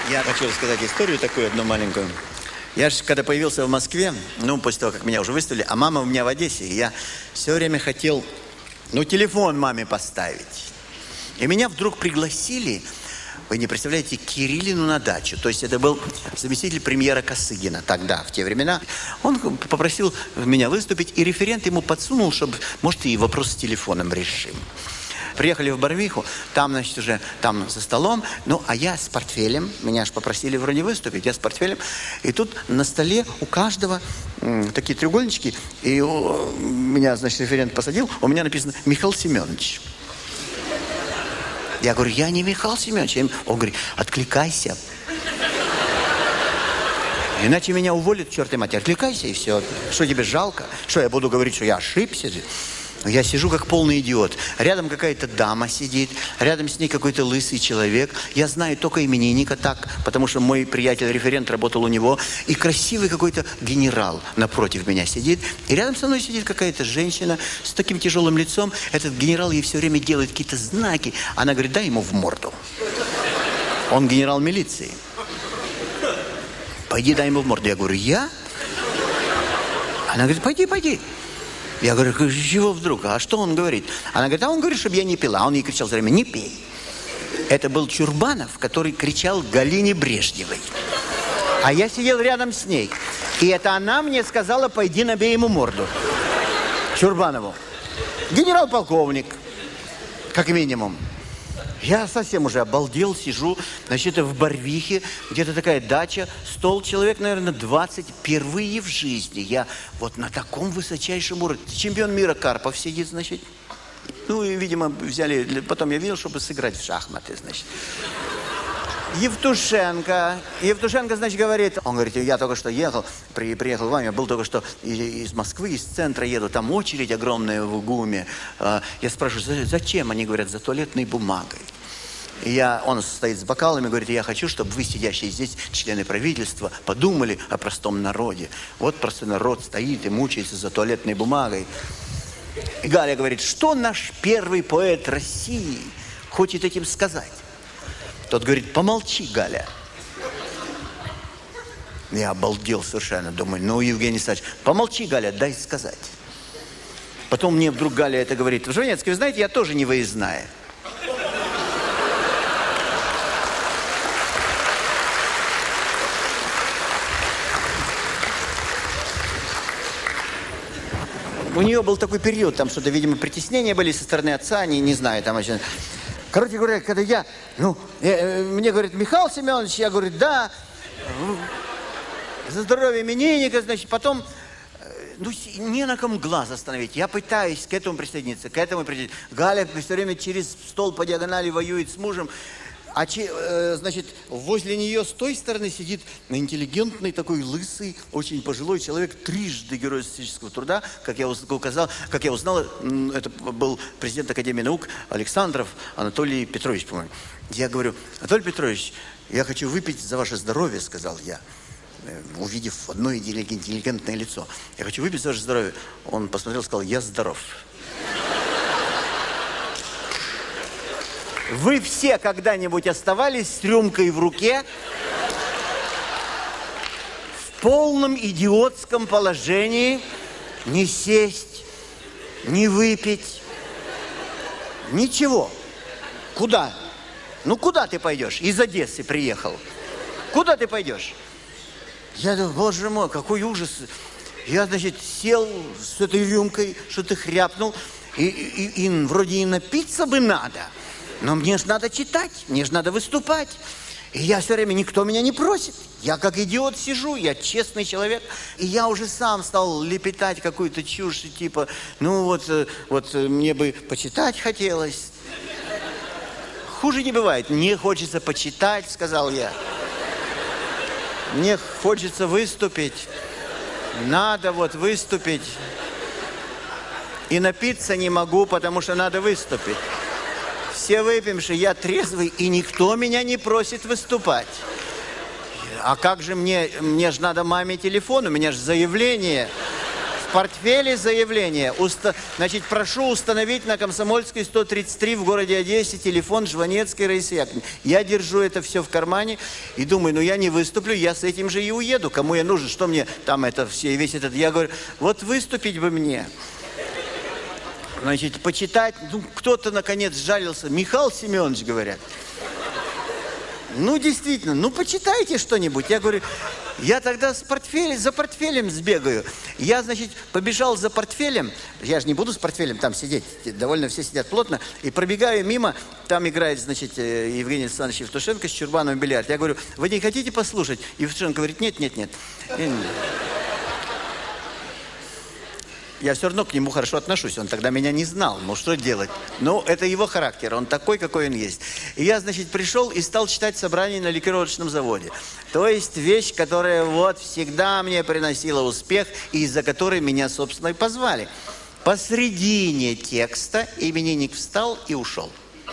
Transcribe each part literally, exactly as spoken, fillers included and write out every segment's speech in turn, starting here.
Я хочу рассказать историю такую одну маленькую. Я же, когда появился в Москве, ну, после того, как меня уже выставили, а мама у меня в Одессе, и я все время хотел, ну, телефон маме поставить. И меня вдруг пригласили, вы не представляете, к Кириллину на дачу. То есть это был заместитель премьера Косыгина тогда, в те времена. Он попросил меня выступить, и референт ему подсунул, чтобы, может, и вопрос с телефоном решим. Приехали в Барвиху, там, значит, уже там за столом, ну, а я с портфелем, меня же попросили вроде выступить, я с портфелем, и тут на столе у каждого м, такие треугольнички, и у, меня, значит, референт посадил, у меня написано «Михаил Семенович». Я говорю, я не Михаил Семенович. Он говорит, откликайся. Иначе меня уволят, черт и мать, откликайся и все. Что тебе жалко? Что я буду говорить, что я ошибся? Я сижу как полный идиот. Рядом какая-то дама сидит, рядом с ней какой-то лысый человек. Я знаю только именинника так, потому что мой приятель-референт работал у него. И красивый какой-то генерал напротив меня сидит. И рядом со мной сидит какая-то женщина с таким тяжелым лицом. Этот генерал ей все время делает какие-то знаки. Она говорит, дай ему в морду. Он генерал милиции. Пойди, дай ему в морду. Я говорю, я? Она говорит, пойди, пойди. Я говорю, чего вдруг? А что он говорит? Она говорит, а он говорит, чтобы я не пила. А он ей кричал все время, не пей. Это был Чурбанов, который кричал Галине Брежневой. А я сидел рядом с ней. И это она мне сказала, пойди набей ему морду. Чурбанову. Генерал-полковник, как минимум. Я совсем уже обалдел, сижу, значит, в Барвихе, где-то такая дача, стол, человек, наверное, двадцать, впервые в жизни. Я вот на таком высочайшем уровне. Чемпион мира Карпов сидит, значит. Ну, и, видимо, взяли, потом я видел, чтобы сыграть в шахматы, значит. Евтушенко. Евтушенко, значит, говорит, он говорит, я только что ехал, при, приехал к вам, я был только что из, из Москвы, из центра еду, там очередь огромная в ГУМе. Я спрашиваю, зачем? Они говорят, за туалетной бумагой. И я, он стоит с бокалами, говорит, я хочу, чтобы вы, сидящие здесь, члены правительства, подумали о простом народе. Вот простой народ стоит и мучается за туалетной бумагой. И Галя говорит, что наш первый поэт России хочет этим сказать? Тот говорит, помолчи, Галя. Я обалдел совершенно. Думаю, ну, Евгений Александрович, помолчи, Галя, дай сказать. Потом мне вдруг Галя это говорит. Жванецкий, вы знаете, я тоже не выездная. У нее был такой период, там что-то, видимо, притеснения были со стороны отца, не, не знаю, там очень... Короче говоря, когда я, ну, я, мне говорит, Михаил Семенович, я говорю, да, за здоровье именинника, значит, потом, ну, не на ком глаз остановить. Я пытаюсь к этому присоединиться, к этому присоединиться. Галя все время через стол по диагонали воюет с мужем, а, э, значит, возле нее с той стороны сидит интеллигентный такой лысый, очень пожилой человек, трижды Герой социалистического труда, как я указал, как я узнал, это был президент Академии наук Александров Анатолий Петрович, по-моему. Я говорю, Анатолий Петрович, я хочу выпить за ваше здоровье, сказал я, увидев одно интеллигентное лицо. Я хочу выпить за ваше здоровье. Он посмотрел и сказал, я здоров. Вы все когда-нибудь оставались с рюмкой в руке в полном идиотском положении, не сесть, не выпить, ничего? Куда? Ну, куда ты пойдешь? Из Одессы приехал. Куда ты пойдешь? Я думаю, боже мой, какой ужас. Я, значит, сел с этой рюмкой, что-то хряпнул, и, и, и вроде и напиться бы надо. Но мне же надо читать, мне же надо выступать. И я все время, никто меня не просит. Я как идиот сижу, я честный человек. И я уже сам стал лепетать какую-то чушь, типа, ну вот, вот мне бы почитать хотелось. Хуже не бывает. Мне хочется почитать, сказал я. Мне хочется выступить. Надо вот выступить. И напиться не могу, потому что надо выступить. Все выпьемши, я трезвый, и никто меня не просит выступать. А как же мне, мне же надо маме телефон, у меня же заявление В портфеле заявление. Уста... Значит, прошу установить на Комсомольской сто тридцать три в городе Одессе телефон Жванецкой Раисы Яковлевны. Я держу это все в кармане и думаю, ну я не выступлю, я с этим же и уеду. Кому я нужен, что мне там это все, весь этот... Я говорю, вот выступить бы мне. Значит, почитать. Ну, кто-то, наконец, сжалился. Михаил Семенович, говорят. Ну, действительно, ну, почитайте что-нибудь. Я говорю, я тогда с портфелем, за портфелем сбегаю. Я, значит, побежал за портфелем. Я же не буду с портфелем там сидеть. Довольно все сидят плотно. И пробегаю мимо. Там играет, значит, Евгений Александрович Евтушенко с Чурбановым бильярд. Я говорю, вы не хотите послушать? Евтушенко говорит, нет, нет, нет. Я все равно к нему хорошо отношусь. Он тогда меня не знал. Ну, что делать? Ну, это его характер. Он такой, какой он есть. И я, значит, пришел и стал читать собрание на ликеровочном заводе. То есть вещь, которая вот всегда мне приносила успех, и из-за которой меня, собственно, и позвали. Посредине текста именинник встал и ушел.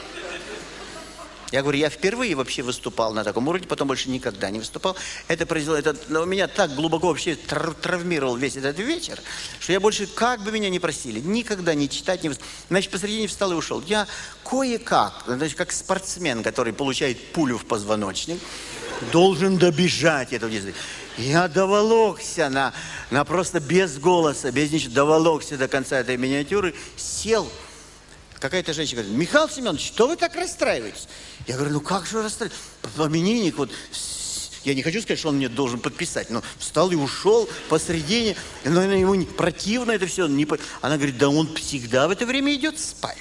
Я говорю, я впервые вообще выступал на таком уровне, потом больше никогда не выступал. Это произвело, это ну, меня так глубоко вообще тр травмировал весь этот вечер, что я больше, как бы меня ни просили, никогда не читать, не выступать. Значит, посредине встал и ушел. Я кое-как, значит, как спортсмен, который получает пулю в позвоночник, должен добежать этого действия. Я доволокся на, на просто без голоса, без ничего, доволокся до конца этой миниатюры, сел. Какая-то женщина говорит, Михаил Семенович, что вы так расстраиваетесь? Я говорю, ну как же расстраиваться? Именинник, вот, я не хочу сказать, что он мне должен подписать, но встал и ушел посредине, но ему противно это все. Не... Она говорит, да он всегда в это время идет спать.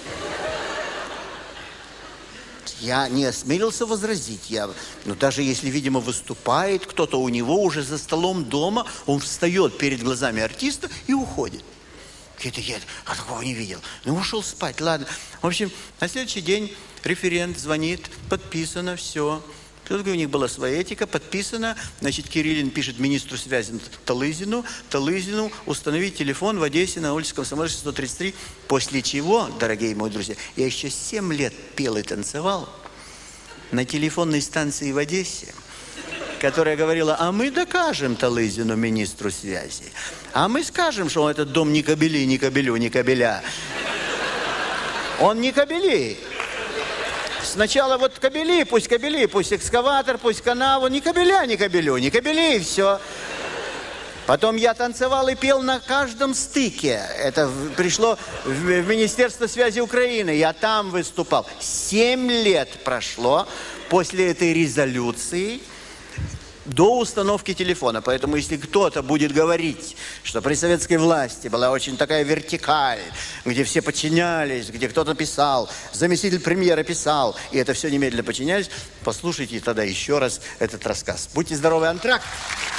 Я не осмелился возразить. Я, ну, даже если, видимо, выступает кто-то у него уже за столом дома, он встает перед глазами артиста и уходит. Это я а такого не видел. Ну, ушел спать, ладно. В общем, на следующий день референт звонит, подписано, все. Тут у них была своя этика, подписано. Значит, Кириллин пишет министру связи Талызину, Талызину установить телефон в Одессе на улице Комсомольской сто тридцать три. После чего, дорогие мои друзья, я еще семь лет пел и танцевал на телефонной станции в Одессе, которая говорила, а мы докажем Талызину, министру связи. А мы скажем, что этот дом не кабели, не кабелю, не кабеля. Он не кабели. Сначала вот кабели, пусть кабели, пусть экскаватор, пусть канаву. Не кабеля, не кабелю, не кабели, и все. Потом я танцевал и пел на каждом стыке. Это пришло в Министерство связи Украины. Я там выступал. Семь лет прошло после этой резолюции до установки телефона. Поэтому, если кто-то будет говорить, что при советской власти была очень такая вертикаль, где все подчинялись, где кто-то писал, заместитель премьера писал, и это все немедленно подчинялись, послушайте тогда еще раз этот рассказ. Будьте здоровы, антракт!